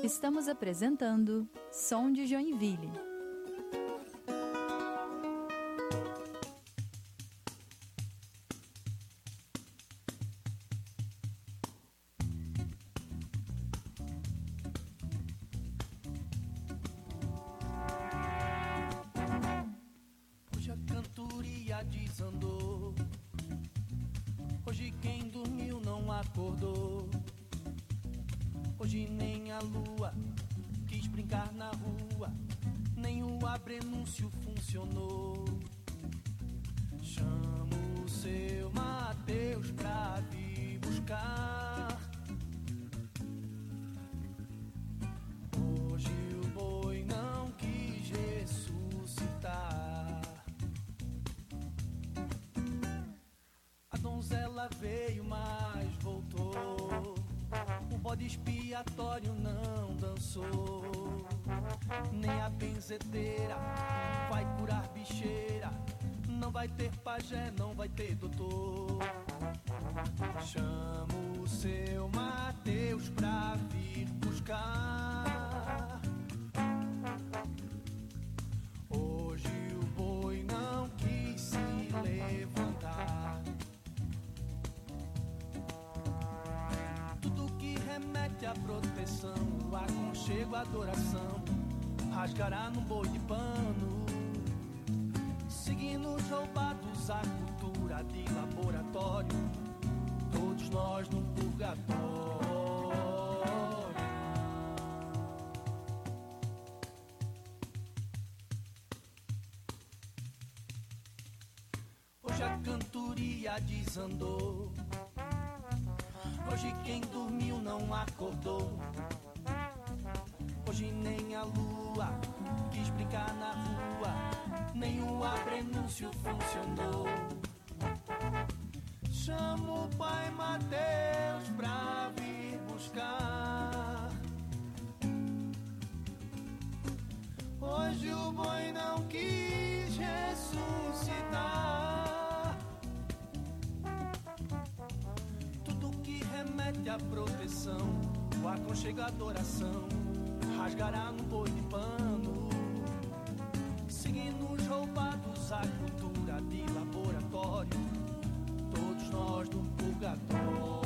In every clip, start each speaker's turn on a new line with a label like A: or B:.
A: Estamos apresentando Som de Joinville.
B: Hoje a cantoria desandou, hoje quem dormiu não acordou. Hoje nem a lua quis brincar na rua, nem o abrenúncio funcionou. Chamo o seu Mateus pra vir buscar. Hoje o boi não quis ressuscitar. A donzela veio, mas voltou. O bode expiatório não dançou, nem a benzedeira vai curar bicheira. Não vai ter pajé, não vai ter doutor. Chamo o seu Mateus pra vir buscar. Hoje o boi não quis se levantar. Remete à proteção, o aconchego, a adoração, rasgará num boi de pano. Signos roubados, a cultura de laboratório, todos nós no purgatório. Hoje a cantoria desandou, hoje quem dormiu não acordou. Hoje nem a lua quis brincar na rua, nem o abrenúncio funcionou. Chamo o pai Mateus pra vir buscar. Hoje o boi não quis ressuscitar. Remete à proteção, o aconchego, a adoração, rasgará no boi de pano. Signos roubados, a cultura de laboratório, todos nós no purgatório.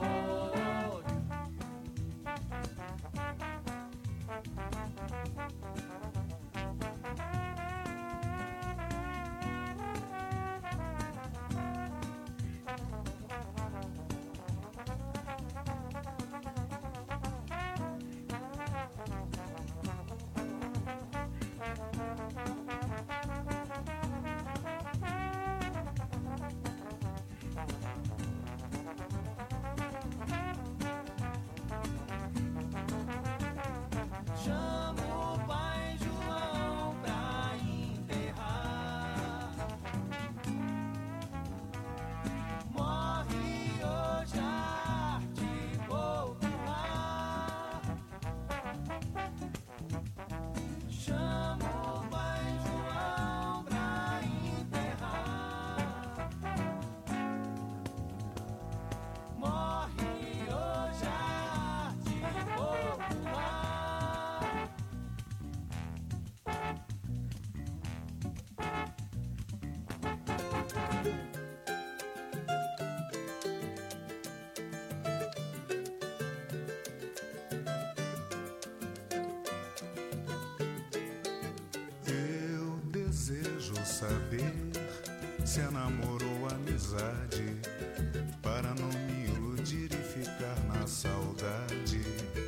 C: Saber se é namoro ou amizade, para não me iludir e ficar na saudade.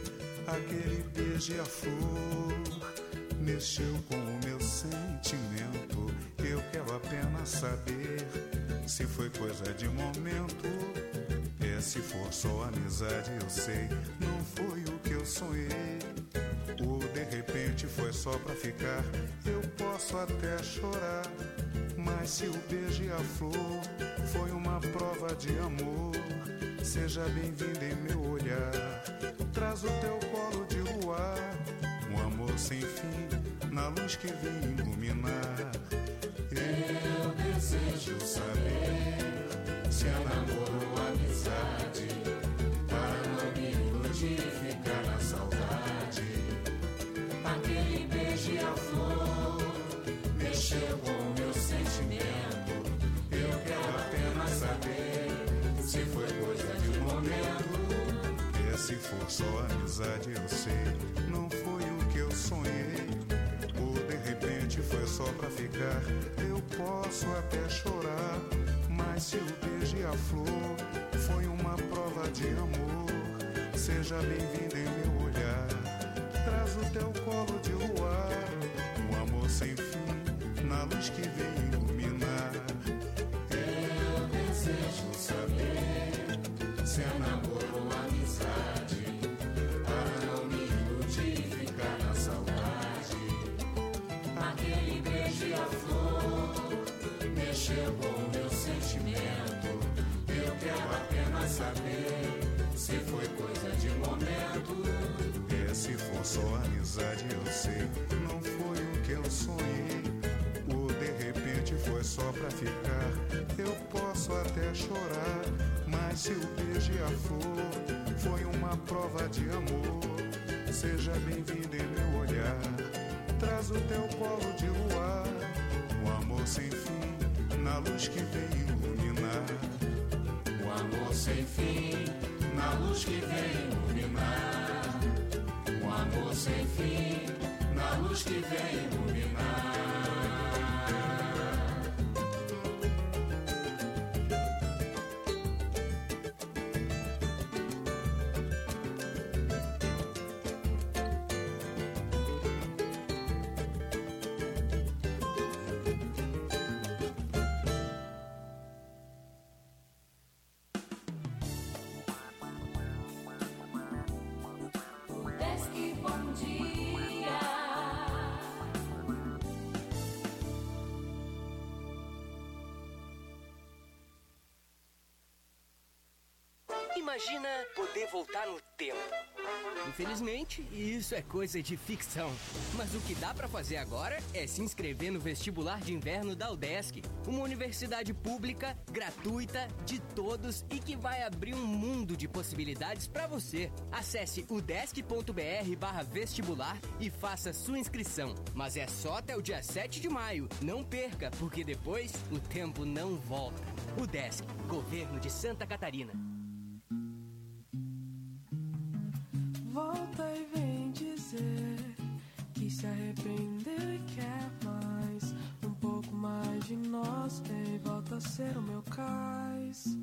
C: Aquele beija-flor mexeu com o meu sentimento. Eu quero apenas saber se foi coisa de momento. Se for só amizade, eu sei, não foi o que eu sonhei. Ou de repente foi só pra ficar, eu posso até chorar. Mas se o beija-flor foi uma prova de amor, seja bem-vinda em meu olhar. Traz o teu colo de luar, um amor sem fim, na luz que vem iluminar. Eu desejo saber se é namoro ou amizade, para não me iludir e ficar na saudade. saber se foi coisa de momento. E se for só amizade, eu sei, não foi o que eu sonhei. Ou de repente foi só pra ficar. Eu posso até chorar, mas se o beijo e a flor foi uma prova de amor, seja bem-vinda em meu olhar. Traz o teu colo de luar, um amor sem fim, na luz que vem iluminar. Eu desejo saber se é namoro ou amizade, para não me iludir e ficar na saudade. Aquele beijo e a flor mexeu com o meu sentimento. Eu quero apenas saber se foi coisa de momento. E se for só amizade, eu sei, não foi o que eu sonhei. Ou de repente foi só pra ficar. Eu posso até chorar, mas se o beijo e a flor foi uma prova de amor, seja bem-vindo em meu olhar. Traz o teu colo de luar, um amor sem fim, na luz que vem iluminar. Um amor sem fim, na luz que vem iluminar. Um amor sem fim, na luz que vem iluminar.
D: Imagina poder voltar no tempo. Infelizmente, isso é coisa de ficção. Mas o que dá pra fazer agora é se inscrever no vestibular de inverno da UDESC, uma universidade pública, gratuita, de todos e que vai abrir um mundo de possibilidades pra você. Acesse udesc.br/vestibular e faça sua inscrição. Mas é só até o dia 7 de maio. Não perca, porque depois o tempo não volta. UDESC, Governo de Santa Catarina.
E: Volta e vem dizer que se arrepender e quer mais. Um pouco mais de nós, vem, volta a ser o meu cais.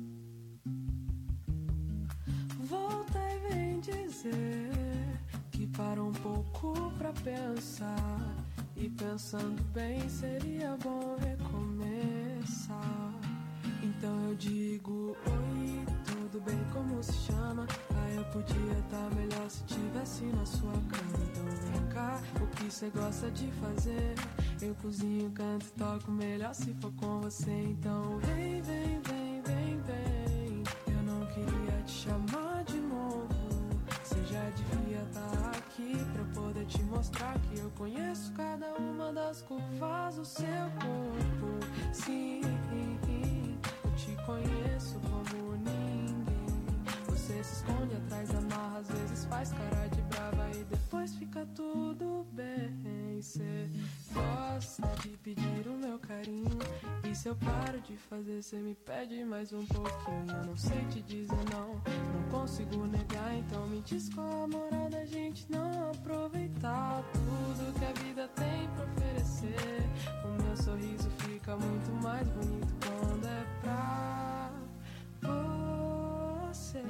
E: Volta e vem dizer que para um pouco pra pensar. E pensando bem, seria bom recomeçar. Então eu digo, oi, tudo bem, como se chama? Ah, eu podia estar melhor se tivesse na sua cama. Então vem cá, o que cê gosta de fazer? Eu cozinho, canto e toco melhor se for com você. Então vem, vem, vem, vem, vem. Eu não queria te chamar de novo. Você já devia estar aqui pra eu poder te mostrar que eu conheço cada uma das curvas do seu corpo. Sim, eu te conheço como ninguém. Você se esconde atrás da marra, às vezes faz cara de brava e depois fica tudo bem. Cê gosta de pedir o meu carinho, e se eu paro de fazer, cê me pede mais um pouquinho. Eu não sei te dizer não, não consigo negar. Então me diz qual a moral da gente não aproveitar tudo que a vida tem pra oferecer. O meu sorriso fica muito mais bonito quando é pra você.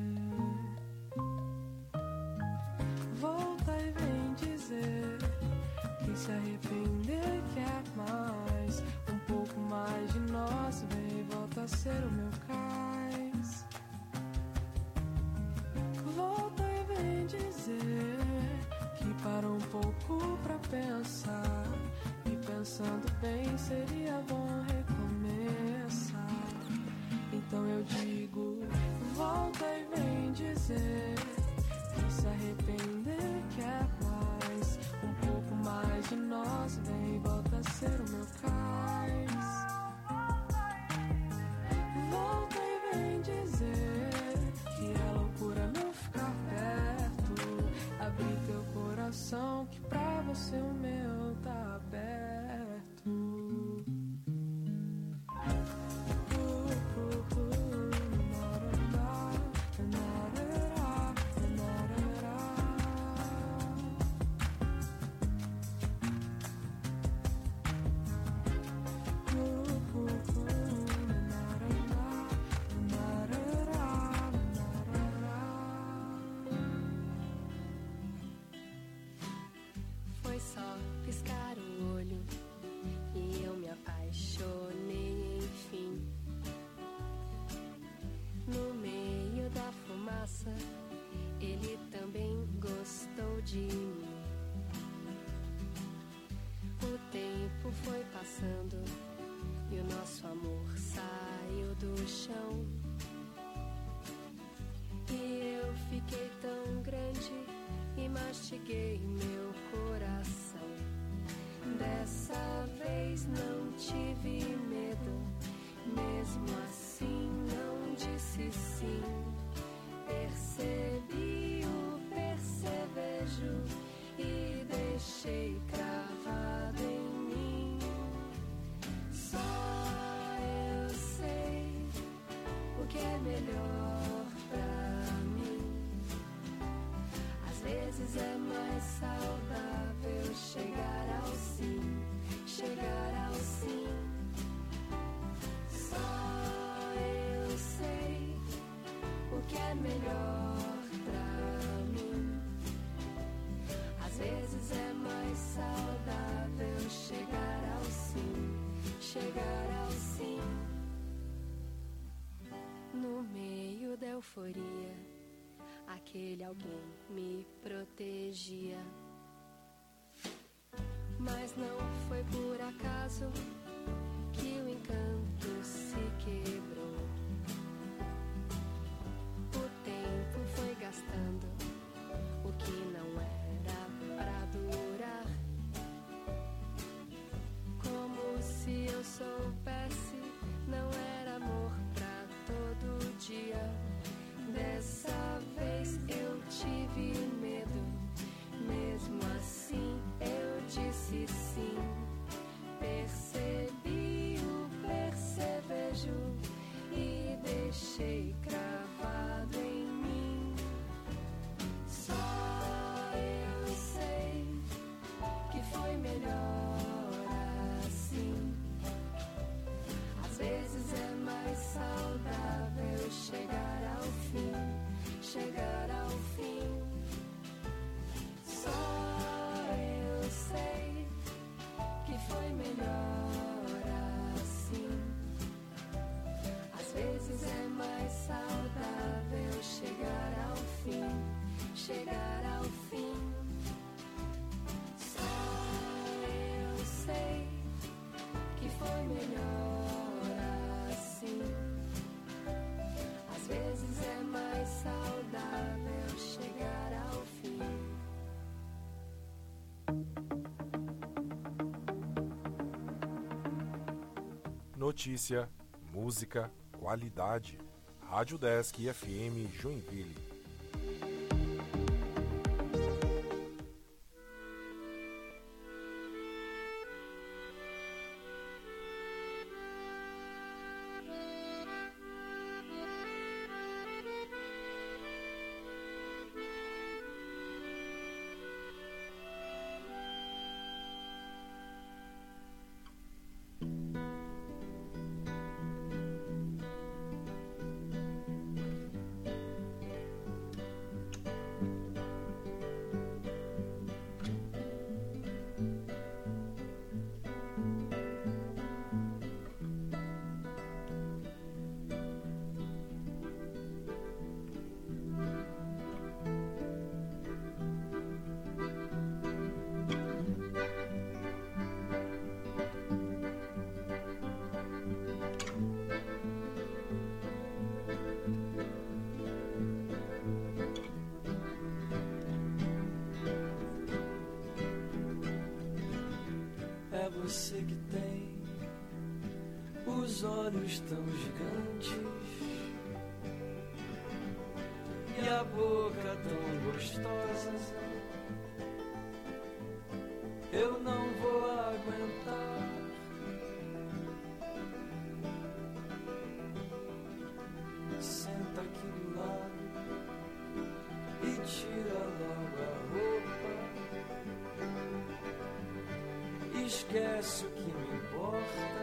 E: Volta e vem dizer que se arrepender quer mais. Um pouco mais de nós, vem, volta a ser o meu cais. Volta e vem dizer que para um pouco pra pensar. E pensando bem, seria bom recomeçar. Então eu digo, volta e vem dizer que se arrepender quer mais. Um pouco mais de nós, vem, volta a ser o meu cais. Volta e vem dizer que é loucura não ficar perto. Abrir teu coração, que pra você o meu tá aberto. melhor pra mim. Às vezes é mais saudável chegar ao sim, chegar ao sim. Só eu sei o que é melhor pra mim. Às vezes é mais saudável chegar ao sim, chegar ao sim. No meio da euforia, aquele alguém me protegia. Mas não foi por acaso que o encanto se quebrou. O tempo foi gastando o que não era pra durar. Como se eu soubesse, não era amor pra todo dia. Dessa vez eu tive medo, mesmo assim eu disse sim. Percebi o percevejo e deixei cravado em mim. Só eu sei que foi melhor assim. Às vezes é mais saudável chegar ao fim, chegar ao fim. Só eu sei que foi melhor assim. Às vezes é mais saudável chegar ao fim, chegar ao fim. Só eu sei que foi melhor assim. Às vezes é mais saudável chegar ao fim.
F: Notícia, música, qualidade. Rádio Desk FM Joinville.
G: Você que tem os olhos tão gigantes e a boca tão gostosa, eu não vou aguentar. Senta aqui do lado e tira logo a roupa. Esquece o que me importa,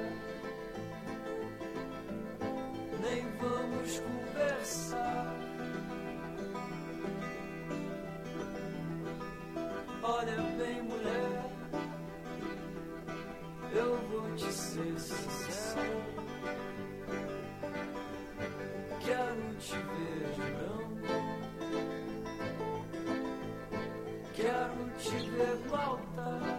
G: nem vamos conversar. Olha bem, mulher, eu vou te ser sincero. Quero te ver de branco, quero te ver no altar.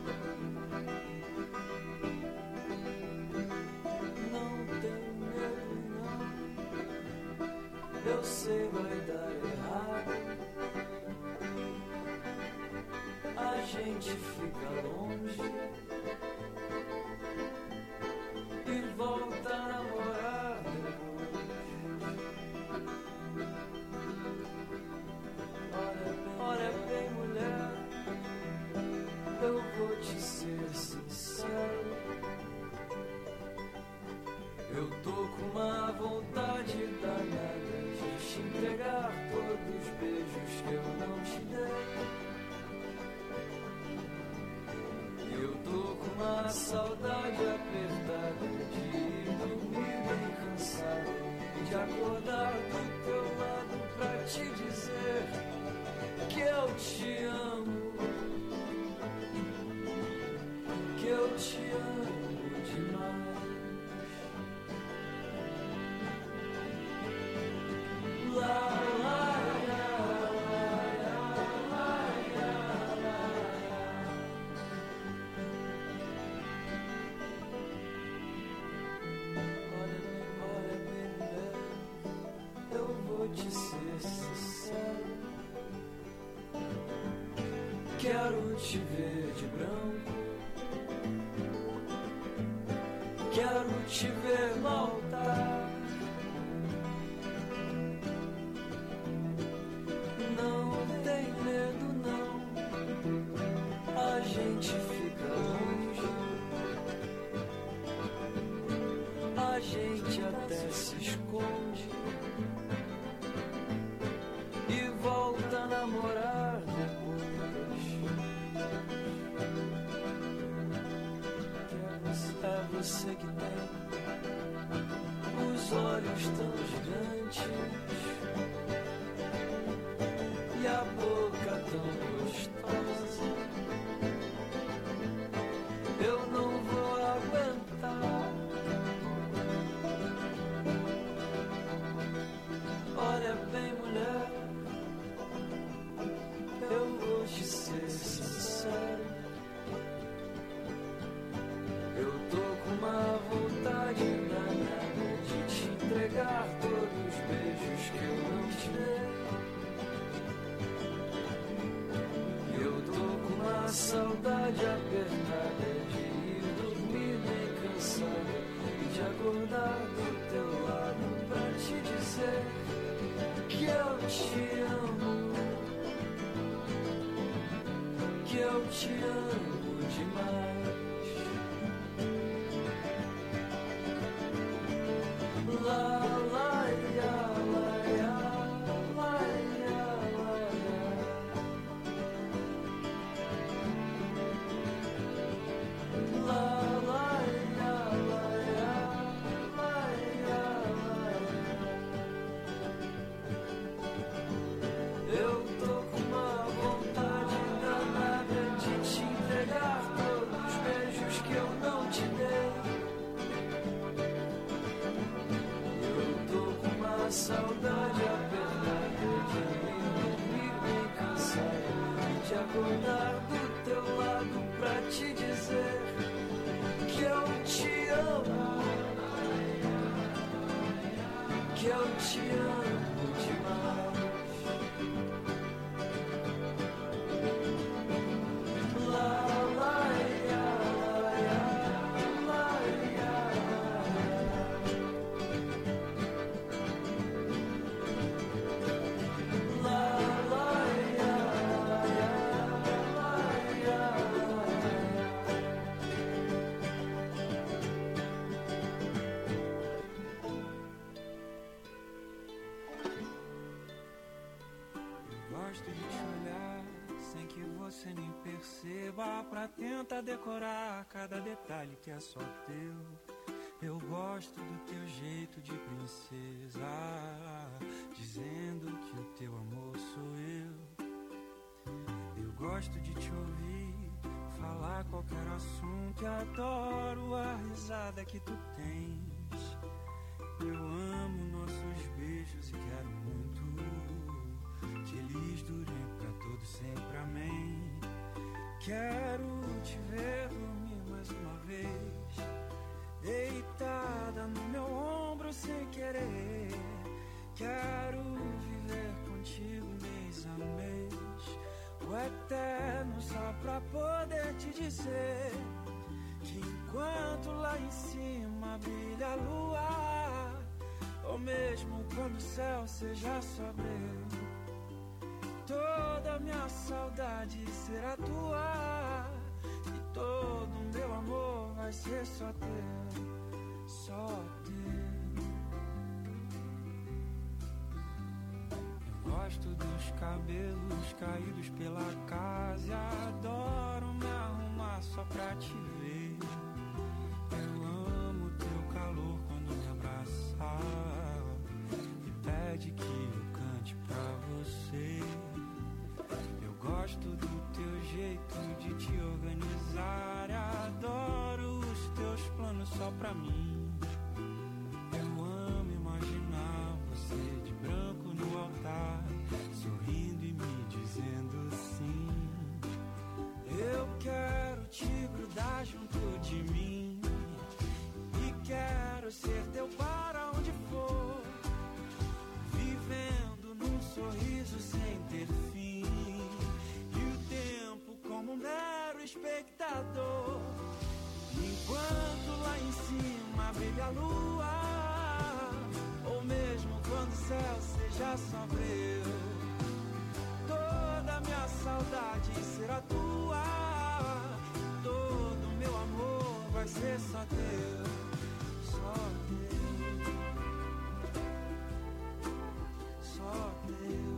G: Eu sei, vai dar errado. A gente fica longe e volta a namorar depois. Olha bem, mulher, eu vou te ser sincero. Eu tô com uma vontade danada te amo, que eu te amo demais. De ser sincero, quero te ver de branco, quero te ver voltar. Não tem medo não, a gente fica longe, a gente até se esconde. Volta a namorar depois. É você que tem os olhos tão gigantes e a boca tão gostosa. Eu não vou aguentar. Olha bem, mulher, eu vou te ser sincero, eu tô com uma vontade danada de te entregar todos os beijos que eu não te dei. Eu tô com uma saudade apertada de ir dormir bem cansada e de acordar do teu lado pra te dizer que eu te amo, que eu te amo demais. Lá, lá, ia, lá, ia, lá, ia, lá, ia. Lá, lá, ia, lá, ia, lá, ia, lá, ia. Eu tô com uma vontade danada de te entregar todos os beijos que eu não te dei. Eu tô com uma saudade apertada de ir dormir bem cansada e de acordar do teu lado pra te dizer que eu te amo, que eu te amo demais.
H: Gosto de te olhar sem que você nem perceba, pra tentar decorar cada detalhe que é só teu. Eu gosto do teu jeito de princesa, dizendo que o teu amor sou eu. Eu gosto de te ouvir falar qualquer assunto e adoro a risada que tu tens. Eu amo nossos beijos e quero muito que eles durem pra todo sempre, amém. Quero te ver dormir mais uma vez, deitada no meu ombro sem querer. Quero viver contigo mês a mês, o eterno, só pra poder te dizer que enquanto lá em cima brilha a lua, ou mesmo quando o céu seja sombrio, toda minha saudade será tua e todo meu amor vai ser só teu, só teu. Eu gosto dos cabelos caídos pela casa e adoro me arrumar só pra te ver. Eu amo teu calor quando me abraçar e pede que eu cante pra você. Eu pra mim. Eu amo imaginar você de branco no altar, sorrindo e me dizendo sim. Eu quero te grudar junto de mim e quero ser teu para onde for, vivendo num sorriso sem ter fim, e o tempo como um mero espectador, enquanto lá em cima brilha a lua, ou mesmo quando o céu seja sombrio. Toda minha saudade será tua, todo meu amor vai ser só teu, só teu, só teu.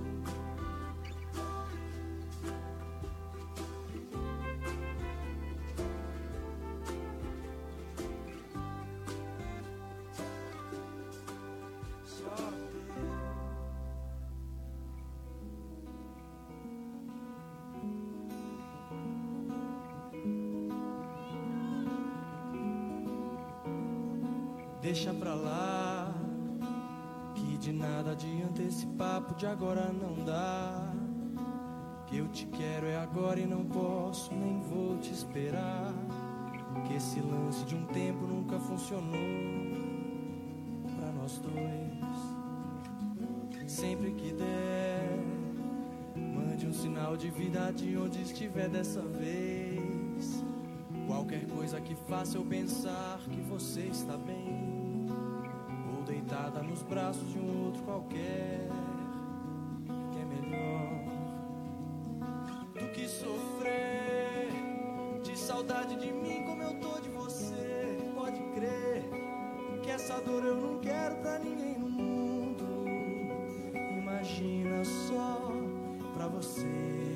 H: Deixa pra lá, que de nada adianta esse papo de agora não dá. Que eu te quero é agora e não posso, nem vou te esperar. Que esse lance de um tempo nunca funcionou pra nós dois. Sempre que der, mande um sinal de vida de onde estiver dessa vez. Qualquer coisa que faça eu pensar que você está bem, ou deitada nos braços de um outro qualquer, que é melhor do que sofrer de saudade de mim como eu tô de você. Pode crer que essa dor eu não quero pra ninguém no mundo. Imagina só pra você.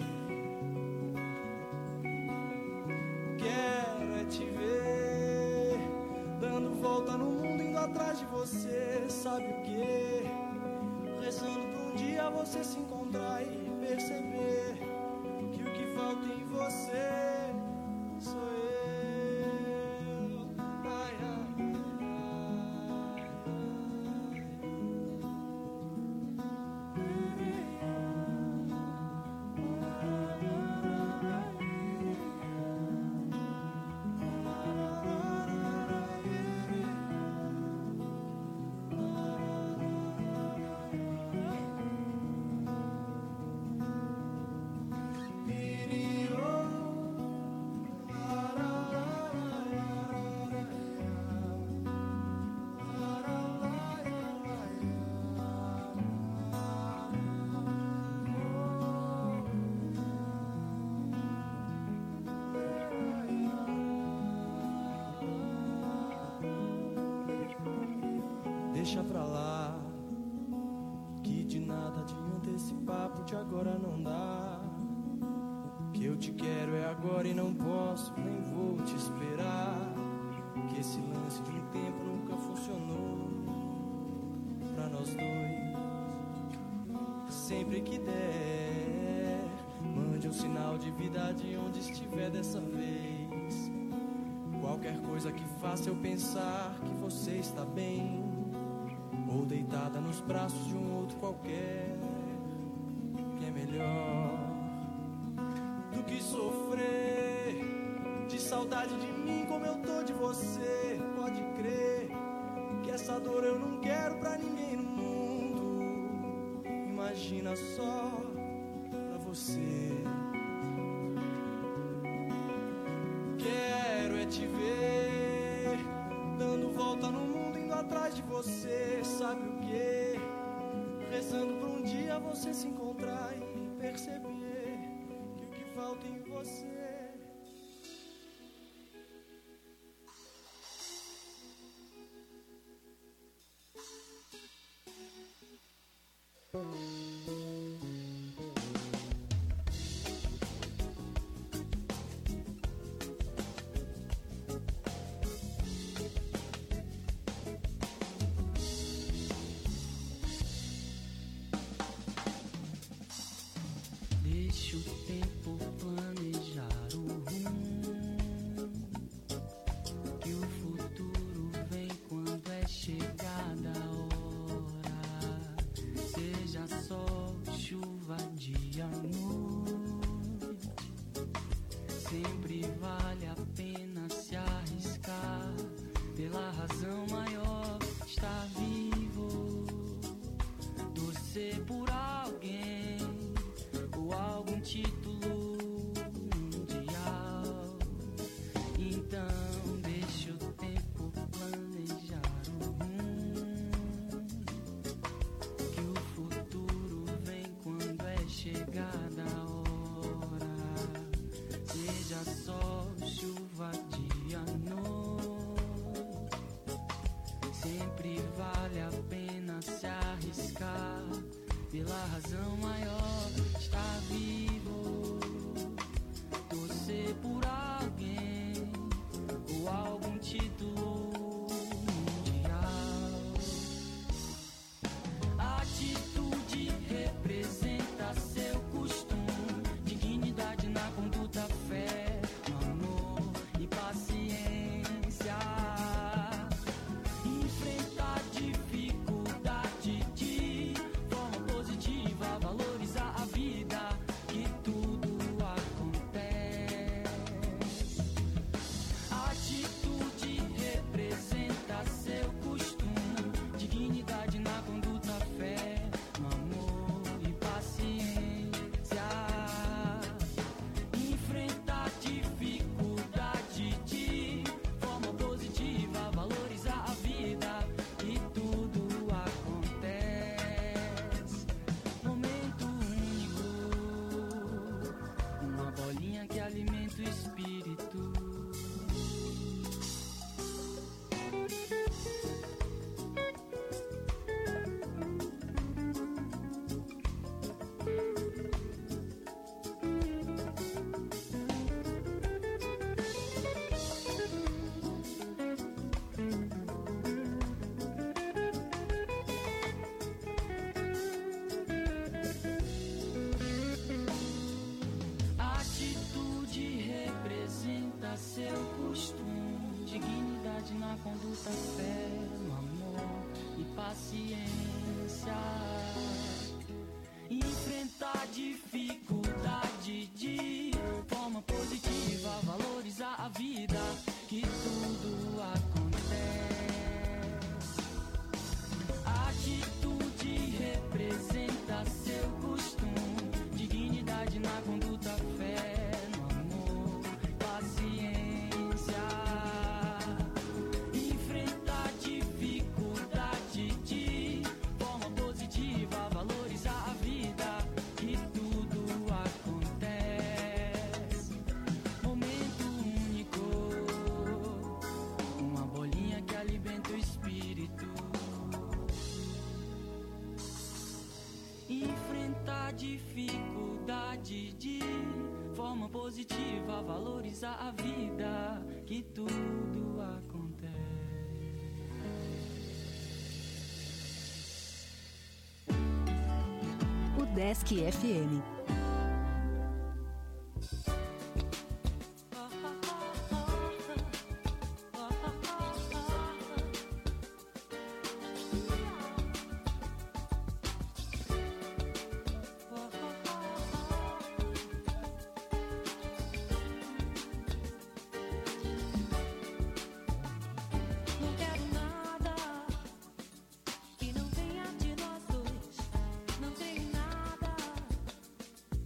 H: Quero é te ver dando volta no mundo, indo atrás de você. Sabe o que? Rezando pra um dia você se encontrar e perceber que o que falta em você sou eu. Ai, ai, deixa pra lá, que de nada adianta esse papo de agora não dá. Que eu te quero é agora e não posso, nem vou te esperar. Que esse lance de um tempo nunca funcionou pra nós dois. Sempre que der, mande um sinal de vida de onde estiver dessa vez. Qualquer coisa que faça eu pensar que você está bem, ou deitada nos braços de um outro qualquer, que é melhor do que sofrer de saudade de mim como eu tô de você. Pode crer que essa dor eu não quero pra ninguém no mundo. Imagina só pra você. Quero é te ver dando volta no mundo, indo atrás de você. Sabe o que? Rezando pra um dia você se encontrar e perceber que o que falta em você
G: deixa o tempo planejar o rumo, que o futuro vem da hora, seja sol, chuva, dia, noite, sempre vale a pena se arriscar, pela razão maior, estar vivo, torcer por alguém ou algum título mundial. Então deixa o tempo planejar o rumo, que o futuro vem quando é chegada a hora, seja sol, chuva, dia, noite, sempre vale a pena se arriscar, pela razão maior, estar vivo, torcer por alguém ou algum título mundial. Atitude representa seu costume, dignidade na conduta, fé, amor e paciência. Enfrentar dificuldade de forma positiva, valorizar a vida, que tudo acontece. Atitude representa seu costume, dignidade na conduta, fé, amor e paciência. Enfrentar dificuldade de forma positiva, valorizar a vida, que tudo acontece. Momento único, uma bolinha que alimenta o espírito. Atitude representa seu costume, dignidade na conduta, fé, no amor e paciência. Enfrentar dificuldade de forma positiva, valorizar a vida, que tudo acontece. Atitude representa seu costume, dignidade na conduta, fé, no amor, paciência. Enfrentar dificuldade de forma positiva, valorizar a vida, que tudo acontece. Momento único, uma bolinha que alimenta o espírito. Enfrentar dificuldade de forma positiva, valorizar a vida, que tudo acontece.
A: O Desk FM.
I: Não quero nada que não venha de nós dois. Não tenho nada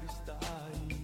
B: está aí.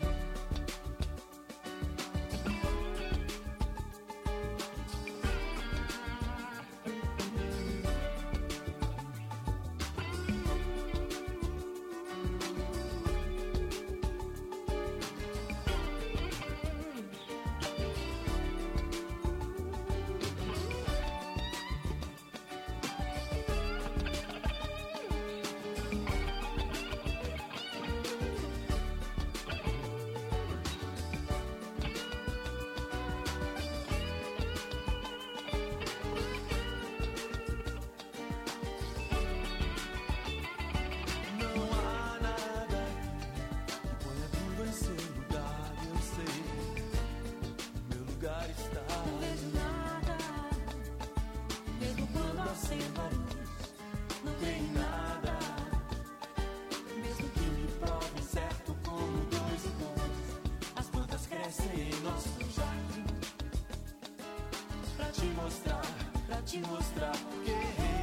B: Pra te mostrar porque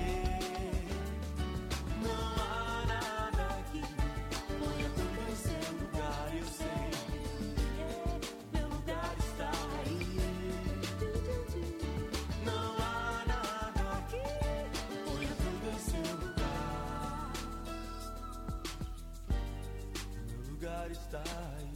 B: não há nada aqui. Ponha tudo em seu lugar, eu sei. Meu lugar está aí. Não há nada aqui. Ponha tudo em seu lugar. Meu lugar está aí.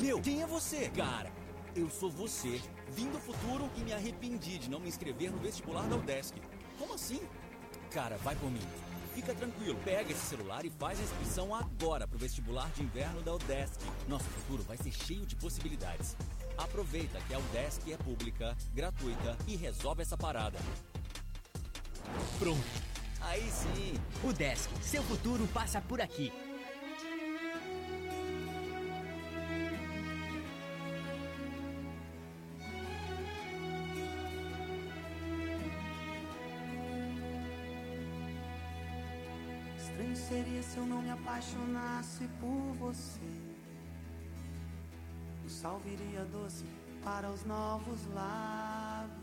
J: Meu, quem é você? Cara, eu sou você. Vim do futuro e me arrependi de não me inscrever no vestibular da UDESC. Como assim? Cara, vai por mim. Fica tranquilo, pega esse celular e faz a inscrição agora pro vestibular de inverno da UDESC. Nosso futuro vai ser cheio de possibilidades. Aproveita que a UDESC é pública, gratuita e resolve essa parada.
D: Pronto.
J: Aí sim.
D: UDESC, seu futuro passa por aqui.
B: Estranho seria se eu não me apaixonasse por você. O sal viria doce para os novos lábios.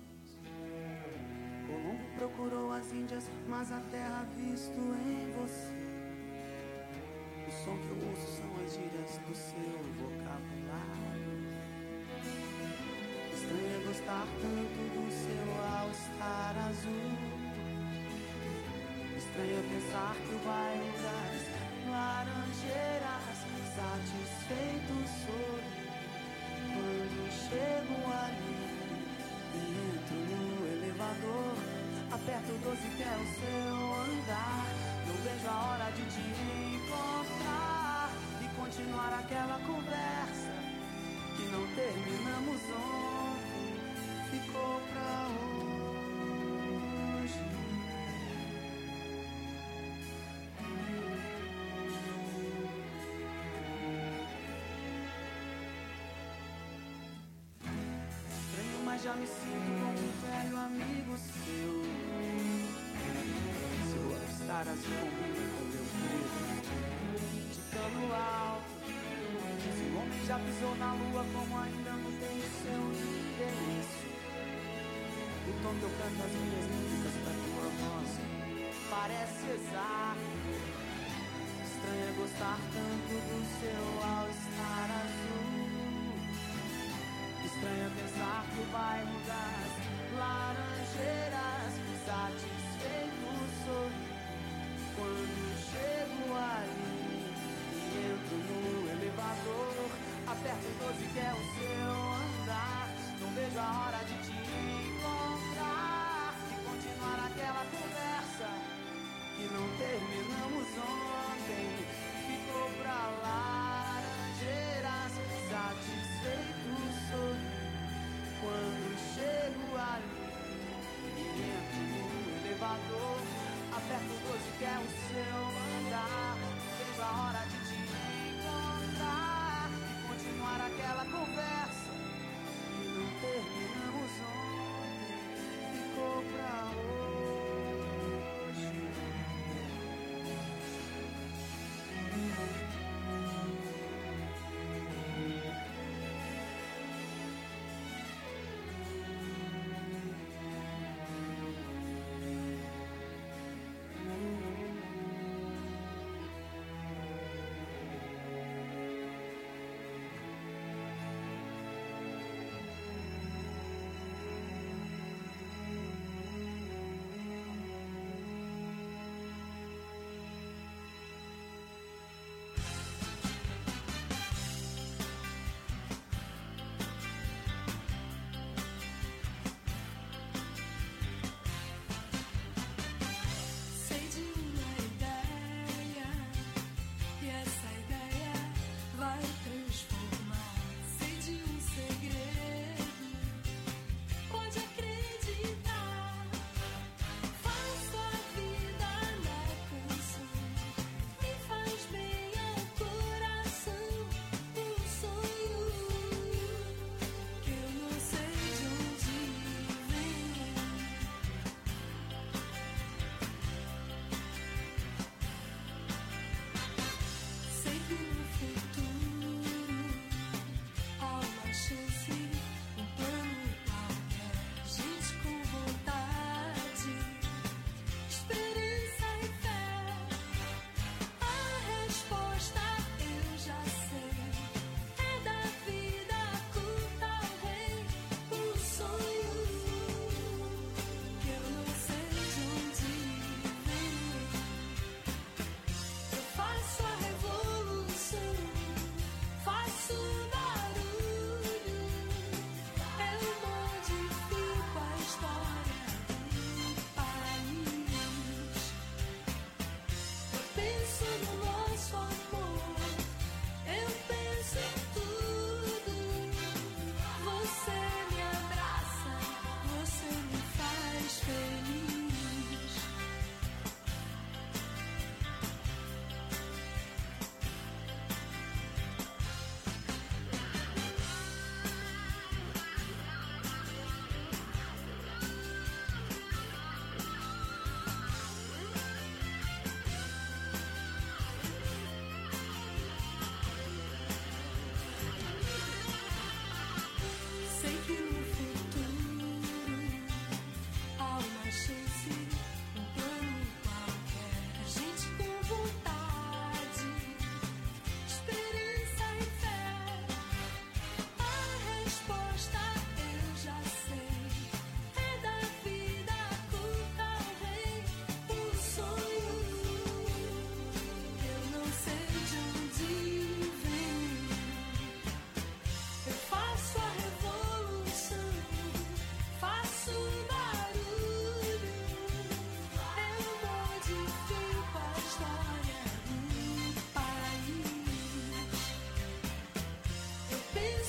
B: Colombo procurou as Índias, mas a terra visto em você. O som que eu ouço são as gírias do seu vocabulário. Estranho é gostar tanto do seu all-star azul. Estranho é pensar que o bairro das laranjeiras satisfeito sou quando chego ali e entro no elevador. Aperto o 12 que é o seu andar. Não vejo a hora de te encontrar e continuar aquela conversa que não terminamos ontem. Ficou pra hoje. Já me sinto como um velho amigo seu. Seu all-star azul combina com meu preto de cano alto. Se o homem já pisou na lua, como ainda não tem o seu endereço. O tom que eu canto as minhas músicas pra tua voz parece exato. Estranho é gostar tanto do seu all-star azul. Estranho pensar que o bairro das laranjeiras satisfeito sou quando chego ali e entro no elevador. Aperto o 12 que é o seu andar. Não vejo a hora de te encontrar e continuar aquela conversa que não terminamos ontem. Ficou pra laranjeiras satisfeito sou quando chego ali e entro no elevador. Aperto o 12 que é o seu andar. Vejo a hora de te encontrar e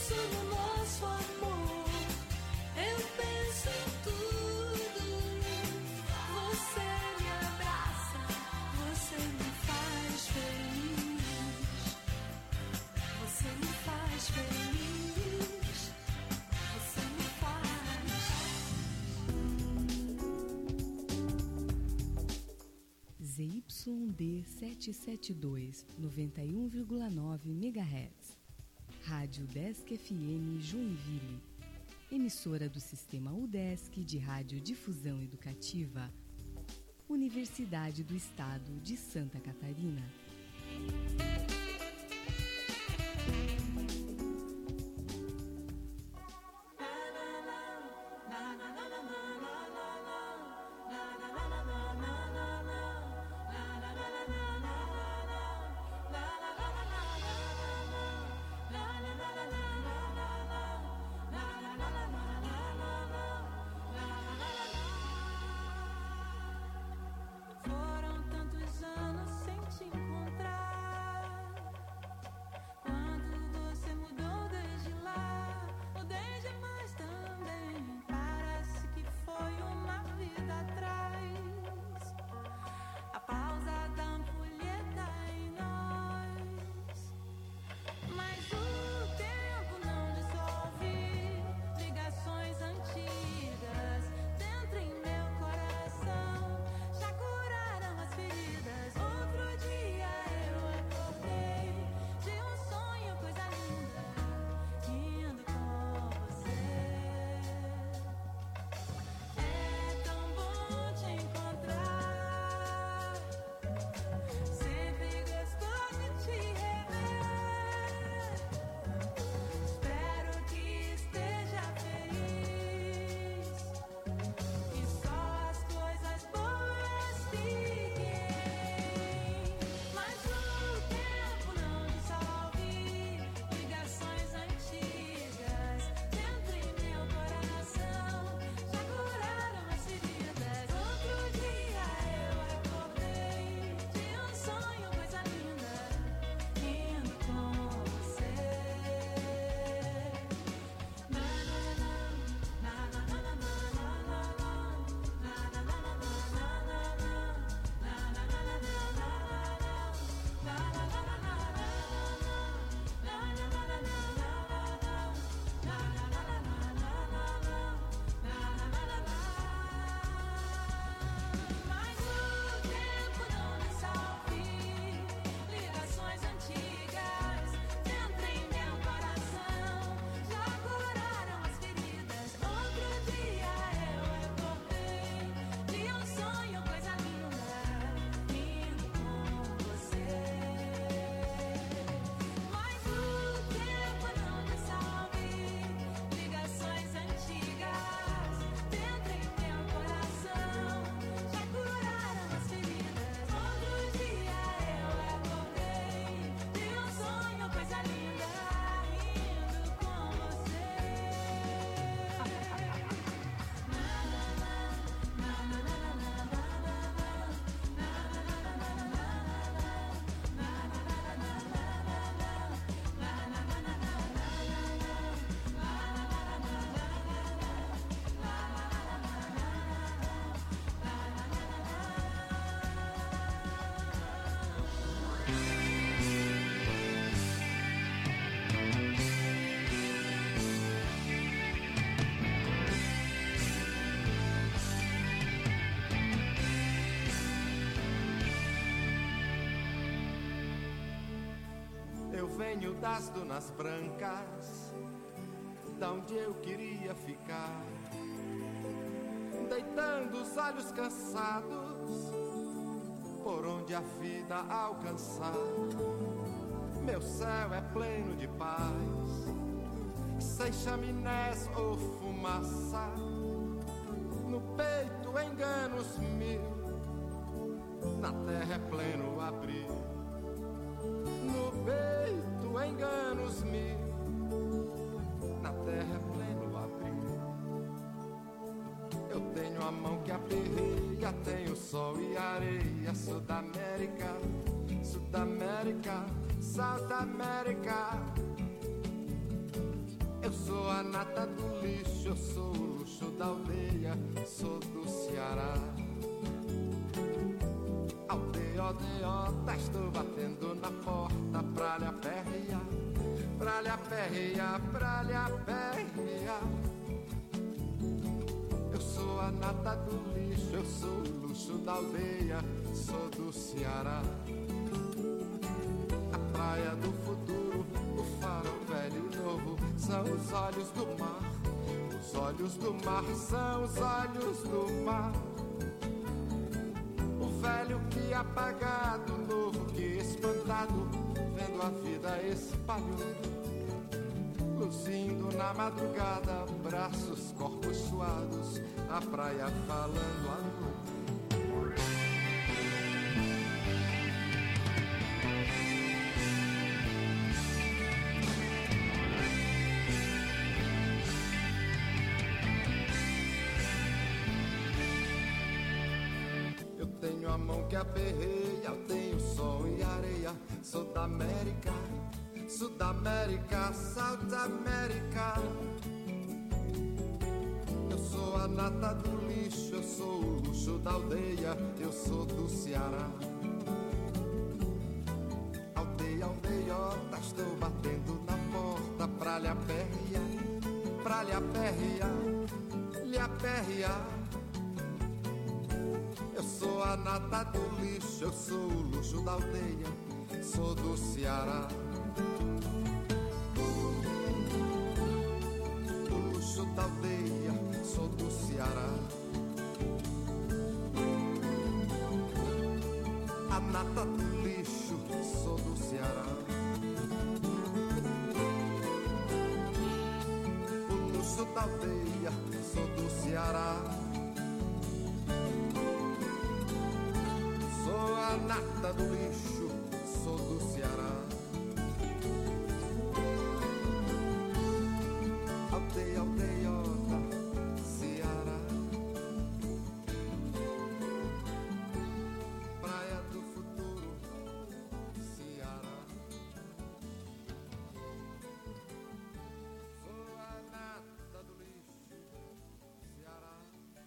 I: penso no nosso amor, eu penso em tudo. Você me abraça, você me faz feliz. Você me faz feliz. Você me faz.
A: ZYD 772, 91,9 MHz. Rádio Desk FM Joinville. Emissora do Sistema UDESC de Radiodifusão Educativa. Universidade do Estado de Santa Catarina.
I: Foram tantos anos sem te encontrar. Quanto você mudou desde lá, ou desde mais também. Parece que foi uma vida atrás. A pausa da ampulheta em nós. Mas o tempo não dissolve ligações antigas dentro em meu coração. Já curaram as feridas. Outro dia eu acordei de um sonho, coisa linda, rindo com você. É tão bom te encontrar. Sempre gostoso de te rever. Espero que esteja feliz e só as coisas boas fiquem. Mas o tempo não dissolve ligações antigas dentro em meu coração. Já curaram as feridas. Outro dia eu acordei de um sonho, coisa linda, rindo com você. Mas o tempo não dissolve ligações antigas dentro em meu coração. Já curaram as feridas. Outro dia eu acordei de um sonho, coisa linda, rindo com você. Mas o tempo não dissolve ligações antigas dentro em meu coração. Já curaram as feridas. Outro dia eu acordei de um sonho, coisa linda, rindo com você.
K: Eu venho das dunas brancas, da onde eu queria ficar, deitando os olhos cansados, por onde a vida alcançar. Meu céu é pleno de paz, sem chaminés ou fumaça, no peito enganos mil, na terra é pleno abril. No peito enganos mil, na terra é pleno abril. Eu tenho a mão que aperreia, tenho sol e areia. Sou da América, Sudamérica, South América. nata do lixo, eu sou o luxo da aldeia, sou do Ceará. Aldeota, estou batendo na porta pra lhe aperrear, pra lhe aperrear, pra lhe aperrear. Eu sou a nata do lixo, eu sou o luxo da aldeia, sou do Ceará. A praia do futuro, o farol velho e novo, são os olhos do mar. Os olhos do mar são os olhos do mar. O velho que apagado, o novo que espantado, vendo a vida espalhou. Luzindo na madrugada, braços, corpos suados, a praia falando a noite. Eu tenho a mão que aperreia, eu tenho sol e areia, sou da América. Sudamérica, South America. Eu sou a nata do lixo, eu sou o luxo da aldeia, eu sou do Ceará. Aldeia, aldeiota, estou batendo na porta pra lhe aperrear, pra lhe aperrear, lhe aperrear. Eu sou a nata do lixo, eu sou o luxo da aldeia, sou do Ceará. Sou da aldeia, sou do Ceará. A nata do lixo, sou do Ceará. O luxo da aldeia, sou do Ceará. Sou a nata do lixo, sou do Ceará. Aldeia, aldeiota, Ceará. Praia do futuro, Ceará. Sou a nata do lixo, Ceará.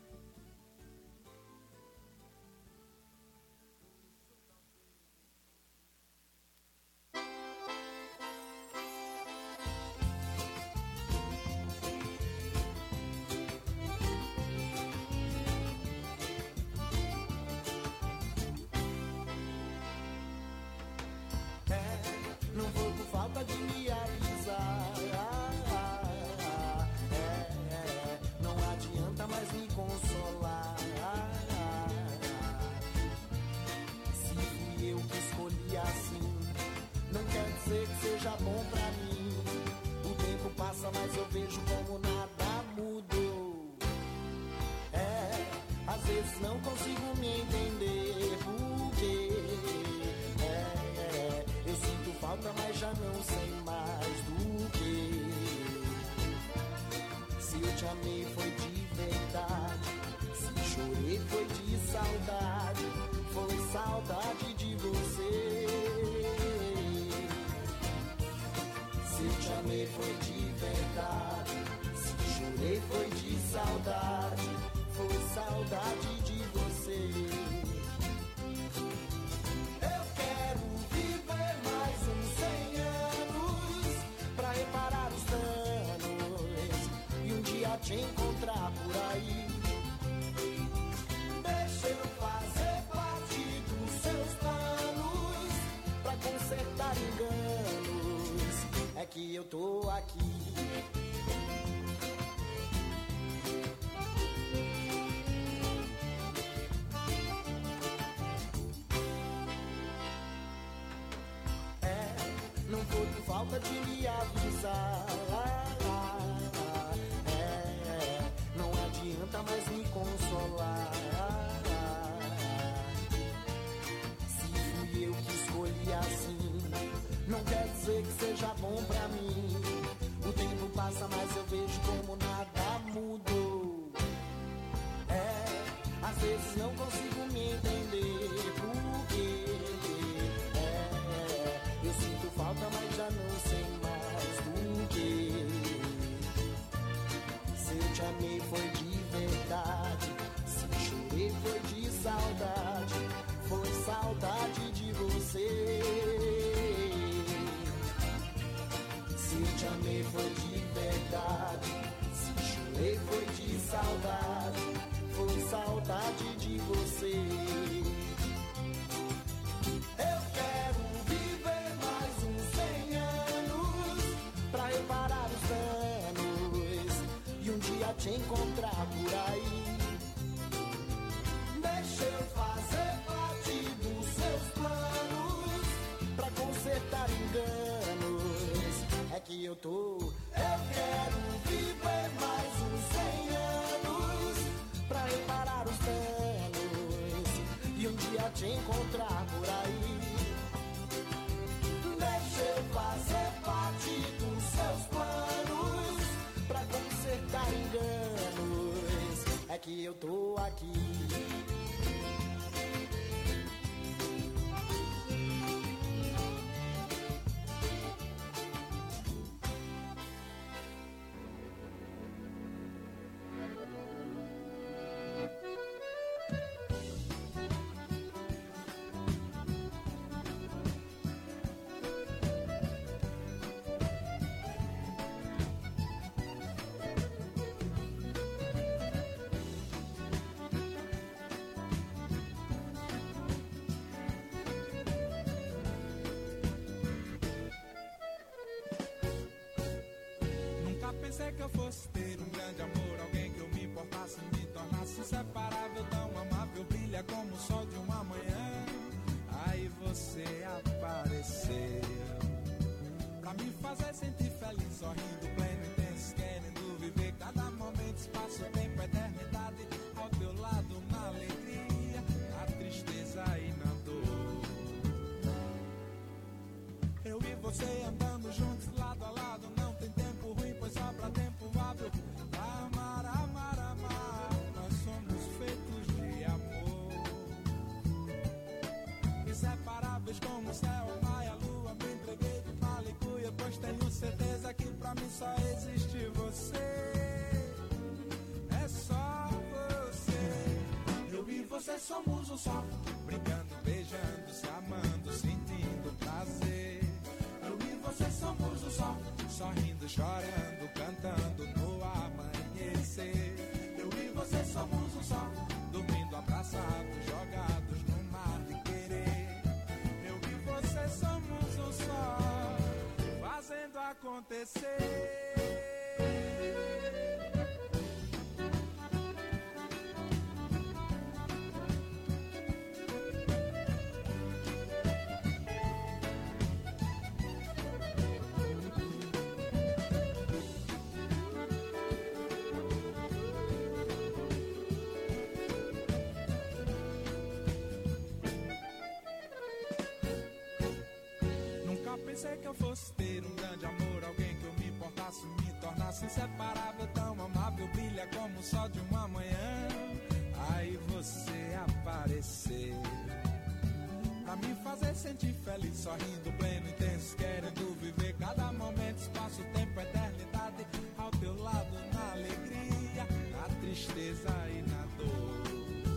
L: Não vou por falta de me avisar. Não adianta mais me consolar. Se fui eu que escolhi assim, não quer dizer que seja bom pra mim. O tempo passa, mas eu vejo como nada mudou. Às vezes não consigo me entender por quê. Eu sinto falta, mas já não sei mais do que. Se eu te amei foi de verdade, se chorei foi de saudade, foi saudade de você. Se eu te amei foi de verdade, se chorei foi de saudade, foi saudade de você. Reparar os danos e um dia te encontrar por aí. Deixa eu fazer parte dos seus planos pra consertar enganos. É que eu tô aqui. Não foi por falta de me avisar. Não adianta mais me consolar. Se fui eu que escolhi assim, não quer dizer que seja bom pra mim. O tempo passa, mas eu vejo como nada mudou. Às vezes não consigo me entender por quê. Eu sinto falta, mas já não sei mais do que. foi saudade de você. Eu quero viver mais uns 100 anos pra reparar os danos e um dia te encontrar por aí. Deixa eu fazer parte dos seus planos pra consertar enganos. É que eu quero viver mais uns 100 anos pra reparar os danos e um dia te encontrar por aí. Deixa eu fazer parte dos seus planos pra consertar enganos. É que eu tô aqui.
H: Pensei que eu fosse ter um grande amor, alguém que eu me importasse, me tornasse inseparável, tão amável, brilha como o sol de uma manhã. Aí você apareceu pra me fazer sentir feliz, sorrindo, pleno, intenso, querendo viver cada momento, espaço, tempo, eternidade, ao teu lado, na alegria, na tristeza e na dor. Eu e você andando juntos, lado a lado, não tem tempo ruim, pois sobra tempo hábil. Amar, amar, amar, nós somos feitos de amor. Inseparáveis como o céu, o mar e a lua, me entreguei de malicuia, pois tenho certeza que pra mim só existe você. É só você. Eu e você somos um só, brincando, beijando, se amando, sentindo prazer. Eu e você somos um só, sorrindo, chorando, cantando no amanhecer. Eu e você somos um só, dormindo abraçados, jogados no mar de querer. Eu e você somos um só, fazendo acontecer. Pensei que eu fosse ter um grande amor, alguém que eu me importasse, me tornasse inseparável, tão amável, brilha como o sol de uma manhã. Aí você apareceu pra me fazer sentir feliz, sorrindo, pleno, intenso, querendo viver cada momento, espaço, tempo, eternidade, ao teu lado, na alegria, na tristeza e na dor.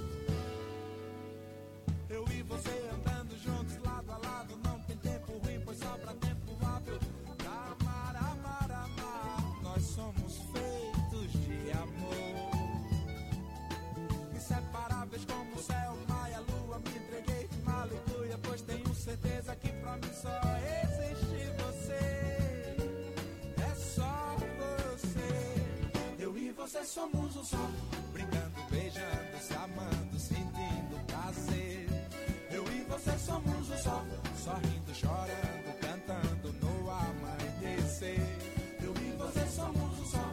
H: Eu e você andando juntos, lado a lado, não tem tempo ruim, pois sobra tempo hábil. Amar, amar, amar, nós somos feitos de amor. Inseparáveis como o céu, o mar e a lua, me entreguei de malicuia, pois tenho certeza que pra mim só existe você. É só você. Eu e você somos um só, brincando, beijando, se amando, sentindo prazer. Eu e você somos um só, sorrindo, chorando, cantando no amanhecer. Eu e você somos um só,